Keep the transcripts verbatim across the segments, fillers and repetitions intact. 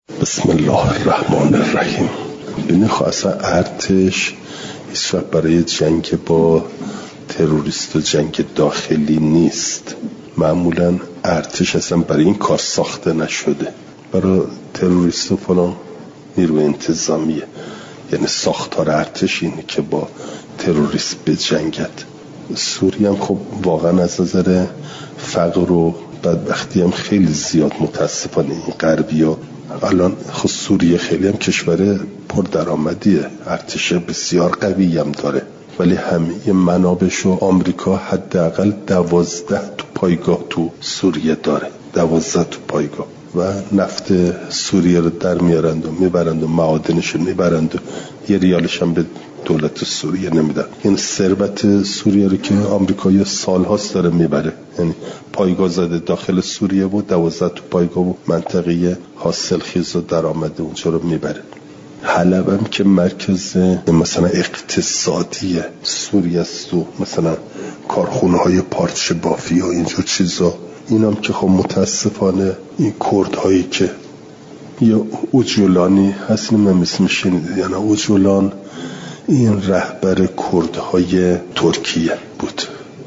بسم الله الرحمن الرحیم. ببین خب اصلا ارتش هیچ وقت برای جنگ با تروریست و جنگ داخلی نیست. معمولا ارتش اصلا برای این کار ساخته نشده. برای تروریست و فلان نیروی انتظامیه، یعنی ساختار ارتش اینه که با تروریست بجنگد. سوریه هم خب واقعا از نظر فقر و بدبختی هم خیلی زیاد متاسفانه این غربی‌ها. الان خب سوریه خیلی هم کشور پردرآمدیه، ارتش بسیار قوی هم داره، ولی همه منابعش و آمریکا حداقل دوازده تو پایگاه تو سوریه داره، دوازده تو پایگاه و نفت سوریه رو در میارند و میبرند و معادنش رو میبرند و یه ریالش هم به دولت سوریه نمیدن. این ثروت سوریه رو که آمریکا یه سال هاست داره میبره، یعنی پایگاه زده داخل سوریه بود، دوازده تو پایگاه بود، منطقه حاصل خیز و درآمد اونجا رو میبره. حلب هم که مرکز مثلا اقتصادی سوریه است و مثلا کارخونه های پارچه بافی و اینجور چیزا، اینم که خب متاسفانه این کرد هایی که یا اوجولانی هست، نمیم اسم شنیدید یعنی اوجولان این رهبر کردهای ترکیه بود.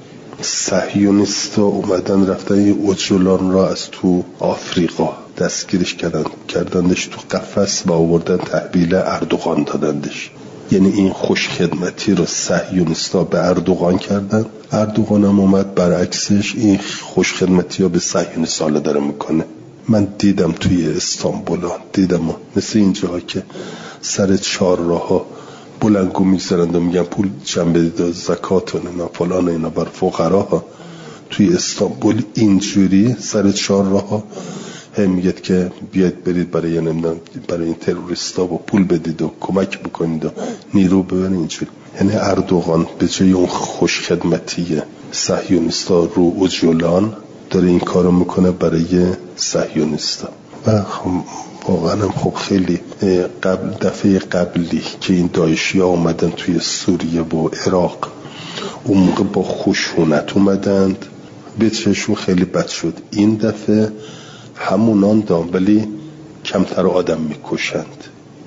صهیونیستا اومدن رفتن این اوجولان را از تو آفریقا دستگیرش کردن، کردندش تو قفس و آوردن تحویل اردوغان دادندش. یعنی این خوش خدمتی رو صهیونیستا به اردوغان کردن، اردوغان هم اومد برعکسش این خوش خدمتی ها به صهیونیستا داره میکنه. من دیدم توی استانبول ها، دیدم ها. مثل اینجاها که سر چهار راه ها بلنگو میگذارند و میگن پول جمع بدید زکات و نه فلان اینا بر فقرا ها. توی استانبول اینجوری سر چهار راه ها هم میگید که بیاید برید برای نمیدونم برای این تروریستا و پول بدید و کمک بکنید و نیرو ببرید اینجوری. یعنی اردوغان به جای اون خوش خدمتی صهیونیستا رو اوجولان داره این کارو میکنه برای صهیونیستا. و خب واقعا هم خب خیلی قبل دفعه قبلی که این داعشی ها اومدن توی سوریه و عراق، اون موقع با خشونت اومدند، به چشم خیلی بد شد. این دفعه همونان دام ولی کمتر آدم میکشند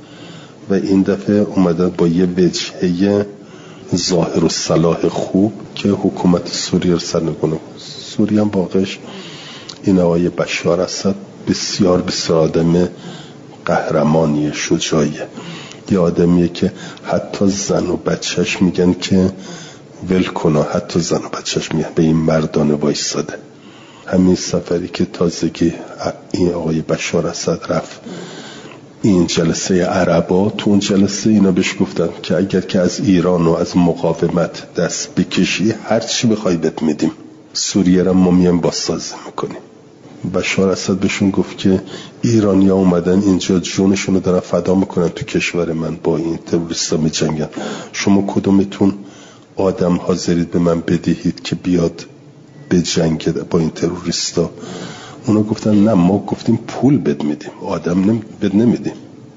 و این دفعه اومدن با یه وجهه ظاهر و صلاح خوب که حکومت سوریه رو سرنگونه. سوریه هم واقعش این آقای بشار اسد بسیار بسیار آدم قهرمانیه، شجاعیه، یه آدمیه که حتی زن و بچهش میگن که ول کنا، حتی زن و بچهش میگن به این مردانه وایساده. همین سفری که تازگی این آقای بشار اسد رفت این جلسه عربا، تو اون جلسه اینا بهش گفتن که اگر که از ایران و از مقاومت دست بکشی هر چی بخوای بهت میدیم، سوریه را ما میایم بازسازی میکنیم. بشار اسد بهشون گفت که ایرانیا اومدن اینجا جونشون رو دارن فدا میکنن تو کشور من، با این تروریستا میجنگن، شما کدومتون آدم حاضرید به من بدهید که بیاد به جنگ با این تروریستا؟ اونا گفتن نه، ما گفتیم پول بد میدیم، آدم نم... بد نمیدیم.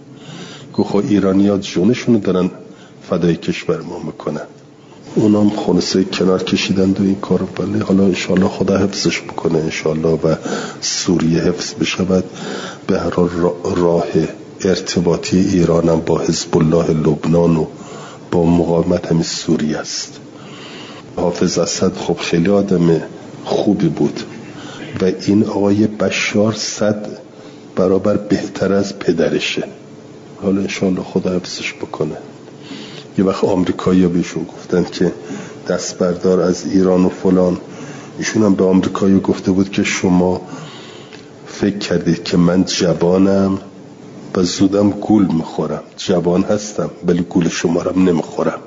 گفت ایرانیا جونشون رو دارن فدای کشور ما میکنن. اونا هم خونسه کنار کشیدند و این کارو، ولی حالا انشالله خدا حفظش بکنه انشالله و سوریه حفظ بشود. به هر راه ارتباطی ایران هم با حزب الله لبنان و با مقاومت همین سوریه است. حافظ اسد خب خیلی آدم خوبی بود و این آقای بشار صد برابر بهتر از پدرشه. حالا انشالله خدا حفظش بکنه. یه وقت آمریکایی ها بهشون گفتن که دست بردار از ایران و فلان، ایشون هم به آمریکایی گفته بود که شما فکر کردید که من جوانم و زودم گول میخورم، جوان هستم ولی گول شما رو نمیخورم.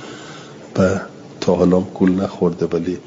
و تا حالا گول نخورده ولی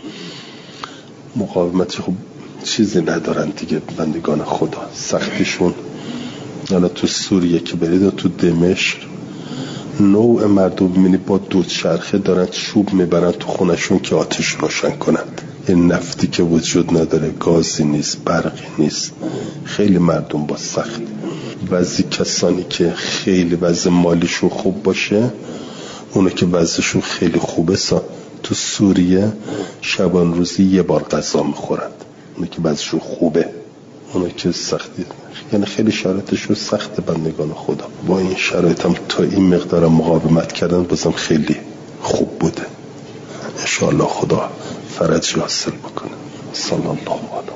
مقاومتی خب چیزی ندارن دیگه بندگان خدا. سختیشون حالا تو سوریه که برید و تو دمشق نوع مردم ببینی با دوچرخه دارن چوب میبرن تو خونشون که آتش روشن کنند. این نفتی که وجود نداره، گازی نیست، برقی نیست. خیلی مردم با سخت وضعی، کسانی که خیلی وضع مالیشون خوب باشه، اونو که وضعشون خیلی خوبه سا تو سوریه شبان روزی یه بار غذا میخورند. اونو که وضعشون خوبه اونا که سختی، یعنی خیلی شرایطشون سخت بندگان خدا. با این شرایط هم تا این مقدار مقاومت کردن بازم خیلی خوب بوده. انشاءالله خدا فرج حاصل بکنه. صلی الله علیه